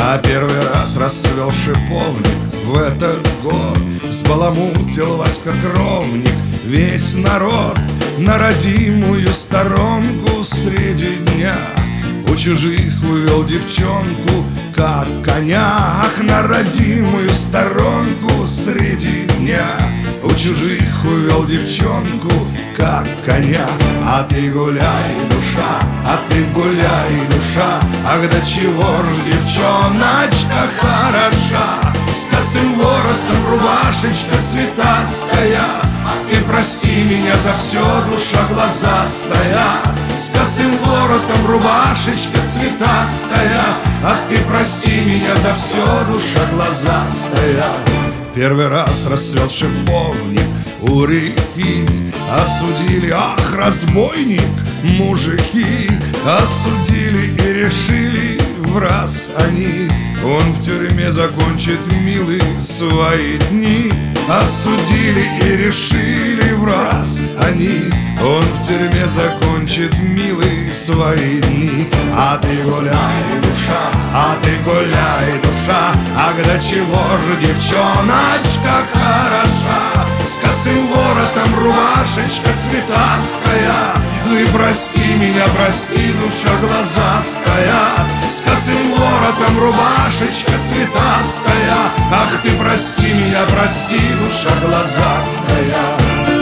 А первый раз расцвел шиповник в этот год, взбаламутил вас как ровник весь народ на родимую сторонку среди дня. У чужих увел девчонку, как коня. Ах, на родимую сторонку среди дня. У чужих увел девчонку, как коня. А ты гуляй, душа, а ты гуляй, душа. Ах, до чего ж девчоночка хороша. С косым воротом рубашечка цветастая. Ты прости меня за все, душа глазастая. С косым воротом рубашечка цветастая. А ты прости меня за все, душа глазастая. Первый раз расцвел шиповник у реки. Осудили, ах, разбойник, мужики. Осудили и решили в раз они. Он в тюрьме закончит, милый, свои дни. Осудили и решили в раз они. Он в тюрьме закончит, милый, свои дни. А ты гуляй, душа, а ты гуляй, душа. Ах, до чего же девчоночка хороша. С косым воротом рубашечка цветастая. Ты прости меня, прости, душа глазастая. С косым воротом рубашечка цветастая. Ах, ты прости меня, прости, душа глазастая.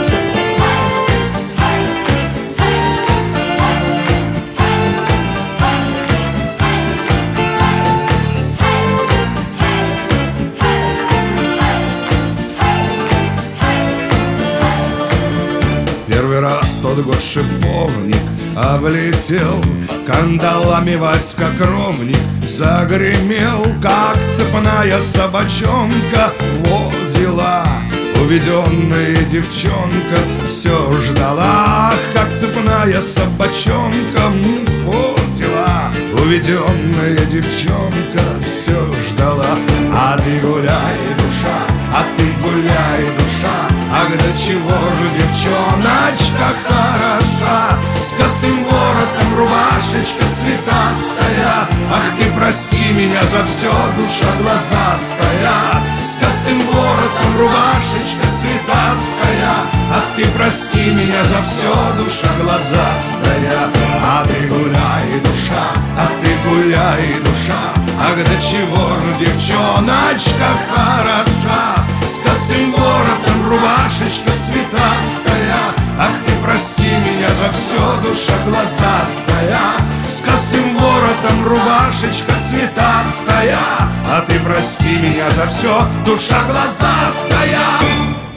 Первый раз тот год шиповник облетел, кандалами Васька Кровник загремел, как цепная собачонка. Вот дела, уведенная девчонка все ждала. Ах, как цепная собачонка, вот дела, уведенная девчонка все ждала. А ты гуляй, душа, а ты гуляй, душа. Ах, до чего же девчоночка хороша. С косым воротом рубашечка цветастая. Ах, ты прости меня за все, душа глазастая. С косым воротом рубашечка цветастая. Ах, ты прости меня за все, душа глазастая. А ты гуляй, душа, а ты гуляй, душа. Ах, до чего же девчоночка хороша. С косым воротом рубашечка цветастая. Ах, ты прости меня за все, душа глазастая. С косым воротом рубашечка цветастая. А ты прости меня за все, душа глазастая.